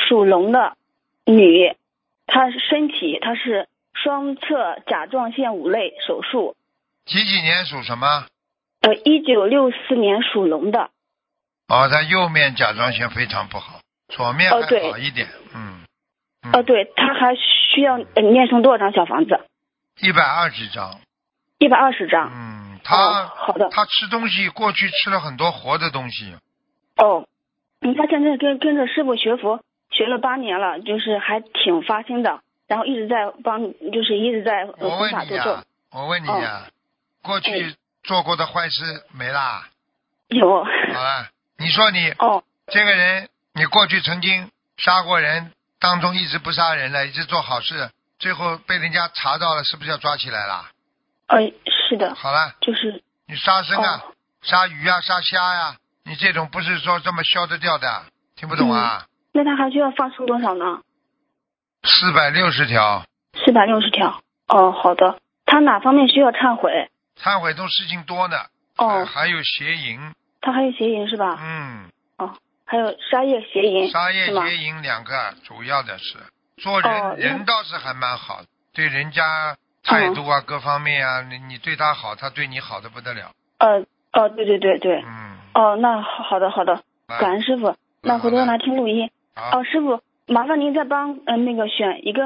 属龙的女，她身体她是双侧甲状腺五类手术。 几年属什么？ 1964年属龙的。 哦，他右面甲状腺非常不好，左面还好一点。 对，他还需要念成多少张小房子 ？120张。 120张。 好的。 他吃东西过去吃了很多活的东西。 他现在跟着师傅学佛学了8年了，就是还挺发心的，然后一直在弘法度众。 我问你过去做过的坏事没啦？ 有。 好了，你说你这个人，你过去曾经杀过人，当中一直不杀人了，一直做好事，最后被人家查到了，是不是要抓起来了？ 是的。 好了， 就是你杀生杀鱼杀虾呀，你这种不是说这么消得掉的，听不懂啊？ 那他还需要放生多少呢 ？460条。 460条。好的。他哪方面需要忏悔？ 忏悔都事情多呢。还有邪淫。 他还有邪淫是吧？还有杀业邪淫。 杀业邪淫2个，主要的是做人倒是还蛮好，对人家态度各方面你对他好，他对你好的不得了。 对。那好的，感恩师傅。那回头让他听录音。师傅，麻烦您再帮那个选一个